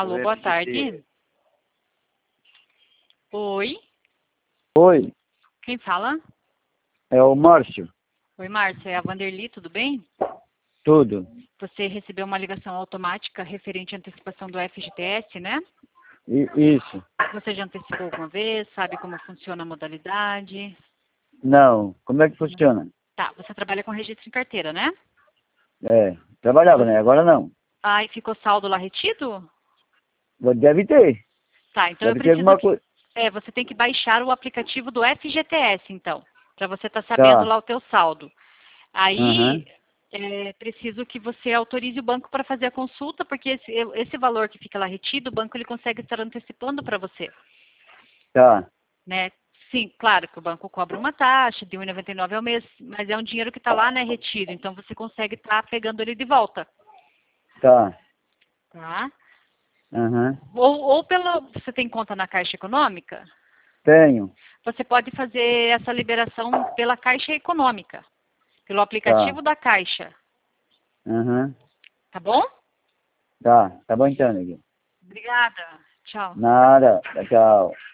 Alô, do boa FGTS. tarde. Oi, Oi, quem fala? é o Márcio. Oi, Márcia, é a Vanderly, tudo bem? Tudo. Você recebeu uma ligação automática referente à antecipação do FGTS, né? Isso. Você já antecipou alguma vez? Sabe como funciona a modalidade? Não, como é que funciona? Tá, você trabalha com registro em carteira, né? É, trabalhava, né? Agora não. Ah, e ficou saldo lá retido? Deve ter. Tá, então eu Deve ter preciso alguma que... coisa. você tem que baixar o aplicativo do FGTS, então, para você estar sabendo Tá. lá o teu saldo. Aí, Aham. preciso que você autorize o banco para fazer a consulta, porque esse valor que fica lá retido, o banco ele consegue estar antecipando para você, Tá. né? Sim, claro que o banco cobra uma taxa de 1,99 ao mês, mas é um dinheiro que está lá, né, retido, então você consegue estar pegando ele de volta, Tá. tá? Aham. Você tem conta na Caixa Econômica? Tenho. Você pode fazer essa liberação pela Caixa Econômica, pelo Tá. aplicativo da Caixa, Aham. tá bom? Tá. Tá bom então, neguinho. Obrigada. Tchau. Nada. Tchau.